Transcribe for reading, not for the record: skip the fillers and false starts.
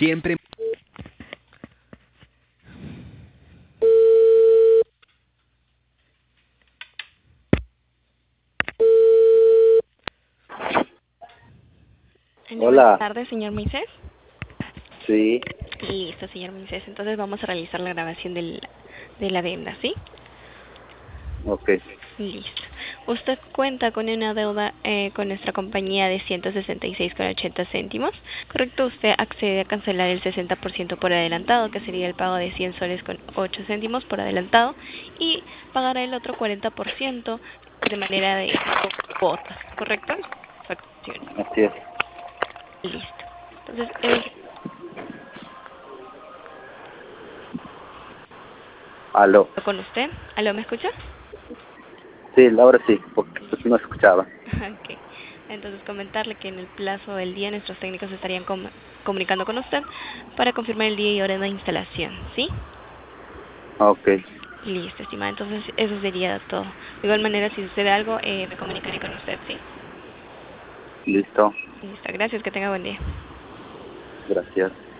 Siempre. Buenas Hola, tardes, señor Moisés. sí, Listo, señor Moisés. Entonces vamos a realizar la grabación de la adenda, ¿sí? ok, Listo. Usted cuenta con una deuda con nuestra compañía de 166,80 céntimos. Correcto, usted accede a cancelar el 60% por adelantado, que sería el pago de 100 soles con 8 céntimos por adelantado, y pagará el otro 40% de manera de cuotas, ¿correcto? Facturas. así es. Listo. Entonces, Aló, con usted. ¿Aló, me escucha? sí, ahora sí, porque Listo. no escuchaba. Ok. Entonces comentarle que en el plazo del día nuestros técnicos estarían comunicando con usted para confirmar el día y hora de instalación, ¿sí? Ok, Listo, estimada. Entonces eso sería todo. De igual manera, si sucede algo, me comunicaré con usted, ¿sí? listo, Listo, gracias, que tenga buen día. gracias.